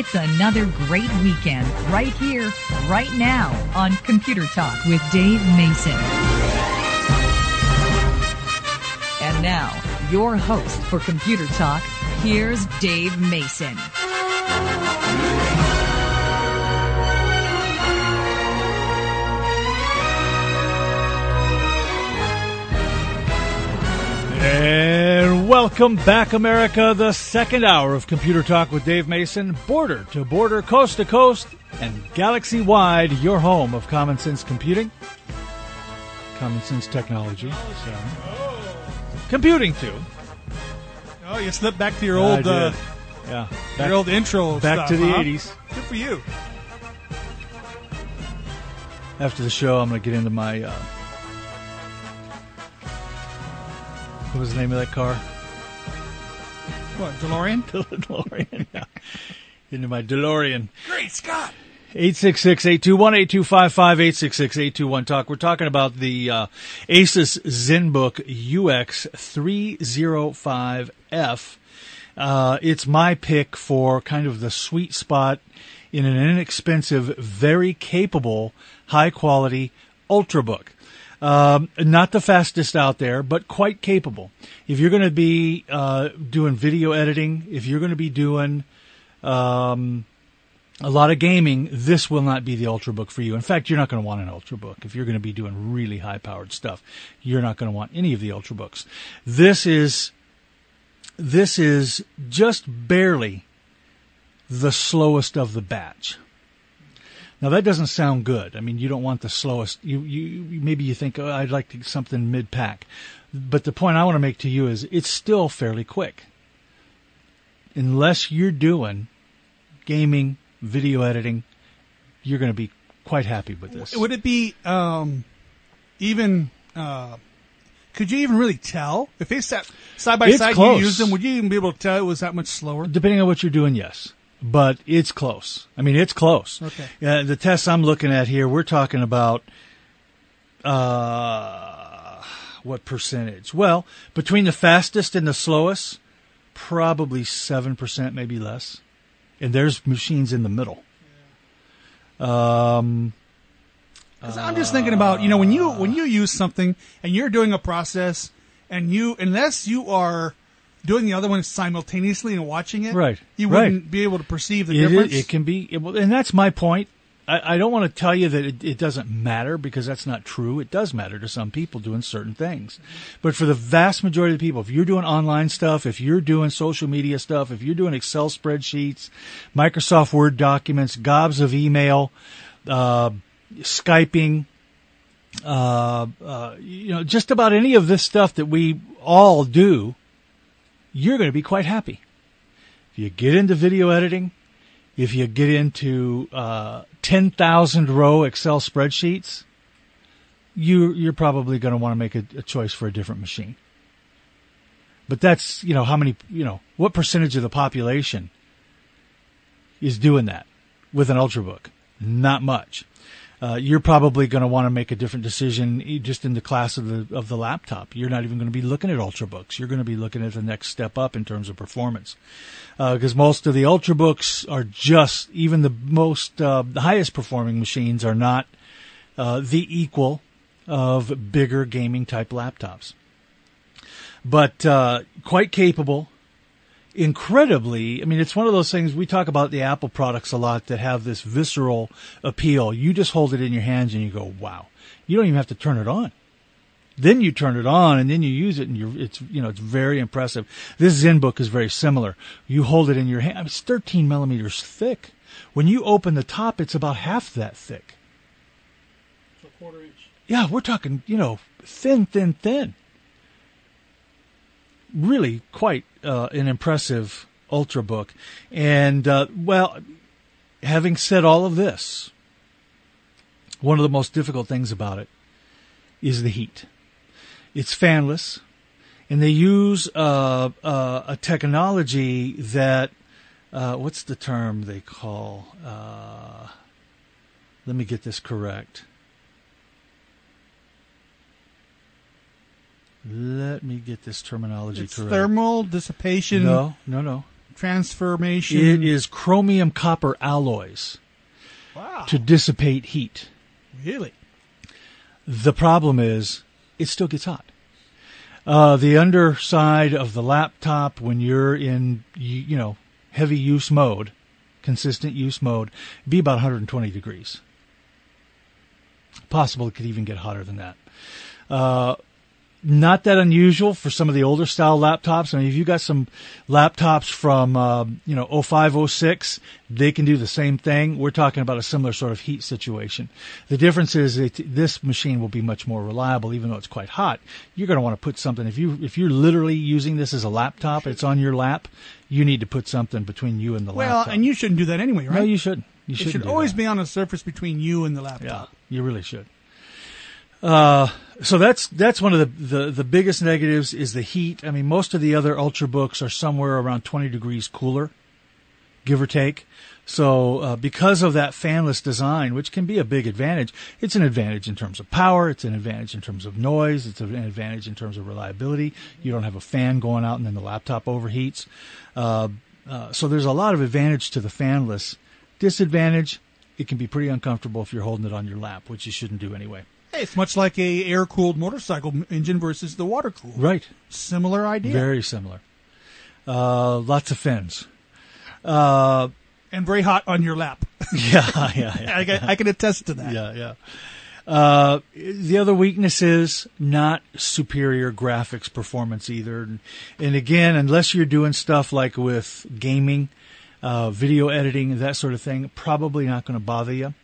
It's another great weekend right here, right now on Computer Talk with Dave Mason. And now, your host for Computer Talk, here's Dave Mason. And welcome back, America, the second hour of Computer Talk with Dave Mason, border to border, coast to coast, and galaxy-wide, your home of common sense computing, common sense technology, computing too. Oh, you slipped back to your old, your old intro back stuff, to the 80s. Good for you. After the show, I'm going to get into my... what was the name of that car? What, DeLorean? DeLorean, yeah. Into my DeLorean. Great Scott! 866-821-8255, 866-821-TALK. We're talking about the Asus ZenBook UX305F. It's my pick for kind of the sweet spot in an inexpensive, very capable, high-quality Ultrabook. Not the fastest out there, but quite capable. If you're going to be doing video editing, if you're going to be doing a lot of gaming, this will not be the Ultrabook for you. In fact, you're not going to want an Ultrabook. If you're going to be doing really high-powered stuff, you're not going to want any of the Ultrabooks. This is just barely the slowest of the batch. Now, that doesn't sound good. I mean, you don't want the slowest. Maybe you think, oh, I'd like to get something mid-pack. But the point I want to make to you is it's still fairly quick. Unless you're doing gaming, video editing, you're going to be quite happy with this. Would it be even... could you even really tell? If they sat side by side, you used them, would you even be able to tell it was that much slower? Depending on what you're doing, yes. But it's close. I mean, it's close. Okay. The tests I'm looking at here, we're talking about what percentage? Well, between the fastest and the slowest, probably 7%, maybe less. And there's machines in the middle. I'm just thinking about, when you use something and you're doing a process and unless you are doing the other one simultaneously and watching it, right? You wouldn't be able to perceive the difference. It can be, and that's my point. I don't want to tell you that it doesn't matter, because that's not true. It does matter to some people doing certain things. But for the vast majority of the people, if you're doing online stuff, if you're doing social media stuff, if you're doing Excel spreadsheets, Microsoft Word documents, gobs of email, Skyping, just about any of this stuff that we all do, you're going to be quite happy. If you get into video editing, if you get into 10,000 row Excel spreadsheets, you're probably going to want to make a choice for a different machine. But that's, how many, what percentage of the population is doing that with an Ultrabook? Not much. You're probably going to want to make a different decision just in the class of the laptop. You're not even going to be looking at Ultrabooks. You're going to be looking at the next step up in terms of performance. Because most of the Ultrabooks are just, even the most, the highest performing machines are not the equal of bigger gaming type laptops. But quite capable. Incredibly, I mean, it's one of those things, we talk about the Apple products a lot that have this visceral appeal. You just hold it in your hands and you go, wow. You don't even have to turn it on. Then you turn it on and then you use it, and it's very impressive. This ZenBook is very similar. You hold it in your hand. It's 13 millimeters thick. When you open the top, it's about half that thick. So a quarter inch. Yeah, we're talking, thin. Really quite an impressive Ultrabook. And, having said all of this, one of the most difficult things about it is the heat. It's fanless, and they use a technology that, what's the term they call? Let me get this correct. Let me get this terminology correct. Thermal dissipation. No. transformation? It is chromium copper alloys to dissipate heat. Really? The problem is it still gets hot. The underside of the laptop, when you're in, heavy use mode, consistent use mode, be about 120 degrees. Possible it could even get hotter than that. Not that unusual for some of the older style laptops. I mean, if you got some laptops from, 05, 06, they can do the same thing. We're talking about a similar sort of heat situation. The difference is this machine will be much more reliable, even though it's quite hot. You're going to want to put something, if you're literally using this as a laptop, it's on your lap, you need to put something between you and the laptop. Well, and you shouldn't do that anyway, right? No, you shouldn't. It should always be on a surface between you and the laptop. Yeah, you really should. So that's one of the biggest negatives is the heat. I mean, most of the other Ultrabooks are somewhere around 20 degrees cooler, give or take. So, because of that fanless design, which can be a big advantage, it's an advantage in terms of power, it's an advantage in terms of noise, it's an advantage in terms of reliability. You don't have a fan going out and then the laptop overheats. So there's a lot of advantage to the fanless. Disadvantage, it can be pretty uncomfortable if you're holding it on your lap, which you shouldn't do anyway. Hey, it's much like a air-cooled motorcycle engine versus the water-cooled. Right. Similar idea. Very similar. Lots of fins. And very hot on your lap. Yeah. I can attest to that. Yeah. The other weakness is not superior graphics performance either. And again, unless you're doing stuff like with gaming, video editing, that sort of thing, probably not going to bother you.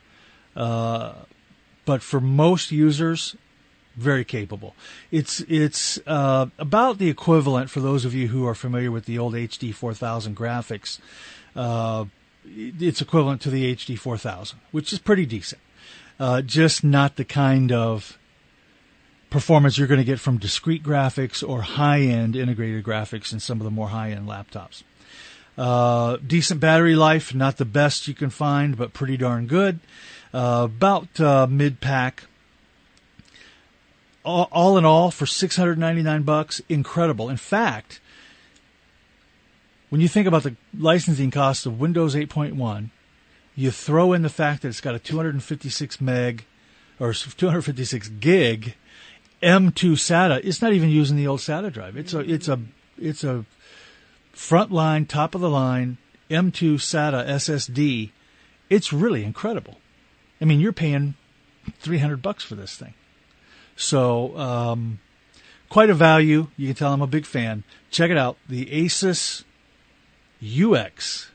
But for most users, very capable. It's about the equivalent, for those of you who are familiar with the old HD 4000 graphics, it's equivalent to the HD 4000, which is pretty decent. Just not the kind of performance you're going to get from discrete graphics or high-end integrated graphics in some of the more high-end laptops. Decent battery life, not the best you can find, but pretty darn good. About mid-pack. All in all, for $699, incredible. In fact, when you think about the licensing cost of Windows 8.1, you throw in the fact that it's got a 256 meg or 256 gig M2 SATA. It's not even using the old SATA drive. It's a frontline, top of the line M2 SATA SSD. It's really incredible. I mean, you're paying $300 for this thing. So, quite a value. You can tell I'm a big fan. Check it out. The Asus UX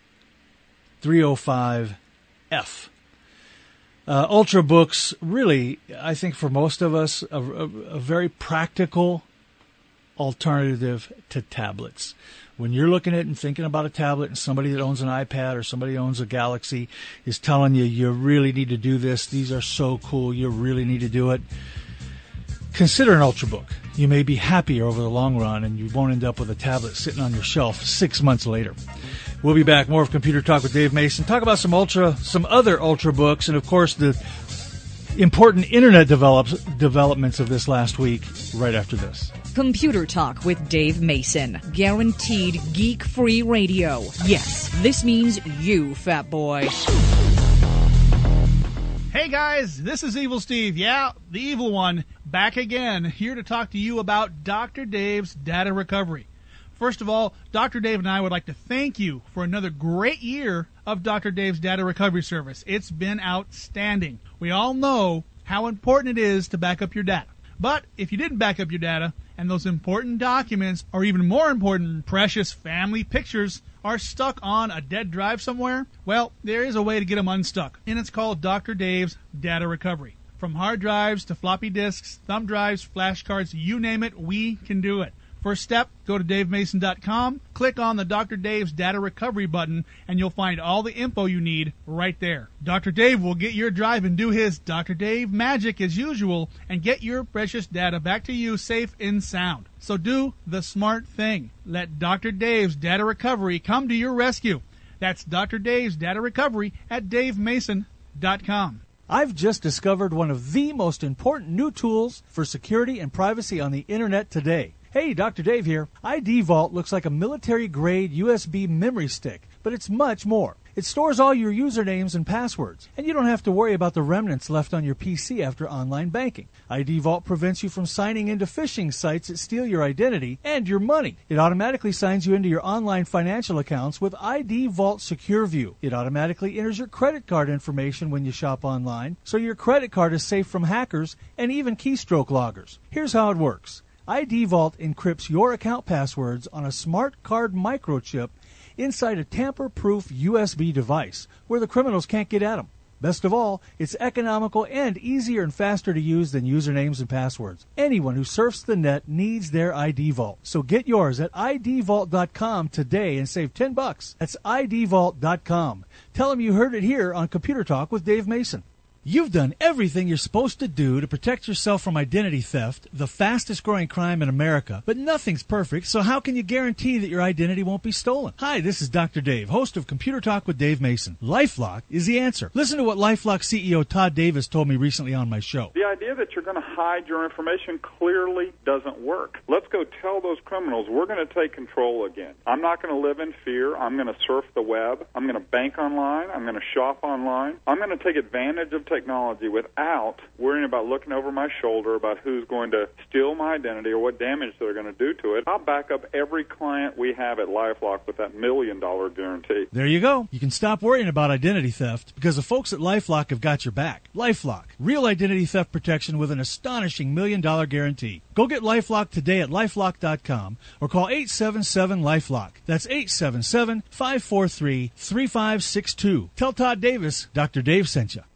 305F. Ultrabooks, really, I think for most of us, a very practical alternative to tablets. When you're looking at and thinking about a tablet and somebody that owns an iPad or somebody owns a Galaxy is telling you, you really need to do this, these are so cool, you really need to do it, consider an Ultrabook. You may be happier over the long run and you won't end up with a tablet sitting on your shelf 6 months later. We'll be back. More of Computer Talk with Dave Mason. Talk about some other Ultrabooks and, of course, the important internet developments of this last week right after this. Computer Talk with Dave Mason. Guaranteed geek-free radio. Yes, this means you, fat boy. Hey guys, this is Evil Steve. Yeah, the evil one, back again, here to talk to you about Dr. Dave's Data Recovery. First of all, Dr. Dave and I would like to thank you for another great year of Dr. Dave's Data Recovery Service. It's been outstanding. We all know how important it is to back up your data. But if you didn't back up your data, and those important documents, or even more important, precious family pictures, are stuck on a dead drive somewhere, well, there is a way to get them unstuck, and it's called Dr. Dave's Data Recovery. From hard drives to floppy disks, thumb drives, flashcards, you name it, we can do it. First step, go to davemason.com, click on the Dr. Dave's Data Recovery button, and you'll find all the info you need right there. Dr. Dave will get your drive and do his Dr. Dave magic as usual and get your precious data back to you safe and sound. So do the smart thing. Let Dr. Dave's Data Recovery come to your rescue. That's Dr. Dave's Data Recovery at davemason.com. I've just discovered one of the most important new tools for security and privacy on the internet today. Hey, Dr. Dave here. ID Vault looks like a military-grade USB memory stick, but it's much more. It stores all your usernames and passwords, and you don't have to worry about the remnants left on your PC after online banking. ID Vault prevents you from signing into phishing sites that steal your identity and your money. It automatically signs you into your online financial accounts with ID Vault Secure View. It automatically enters your credit card information when you shop online, so your credit card is safe from hackers and even keystroke loggers. Here's how it works. ID Vault encrypts your account passwords on a smart card microchip inside a tamper-proof USB device where the criminals can't get at them. Best of all, it's economical and easier and faster to use than usernames and passwords. Anyone who surfs the net needs their ID Vault. So get yours at idvault.com today and save $10. That's idvault.com. Tell them you heard it here on Computer Talk with Dave Mason. You've done everything you're supposed to do to protect yourself from identity theft, the fastest growing crime in America, but nothing's perfect, so how can you guarantee that your identity won't be stolen? Hi, this is Dr. Dave, host of Computer Talk with Dave Mason. LifeLock is the answer. Listen to what LifeLock CEO Todd Davis told me recently on my show. The idea that you're going to hide your information clearly doesn't work. Let's go tell those criminals we're going to take control again. I'm not going to live in fear. I'm going to surf the web. I'm going to bank online. I'm going to shop online. I'm going to take advantage of technology without worrying about looking over my shoulder about who's going to steal my identity or what damage they're going to do to it. I'll back up every client we have at LifeLock with that $1 million guarantee. There you go. You can stop worrying about identity theft because the folks at LifeLock have got your back. LifeLock, real identity theft protection with an astonishing $1 million guarantee. Go get LifeLock today at LifeLock.com or call 877-LifeLock. That's 877-543-3562. Tell Todd Davis Dr. Dave sent you.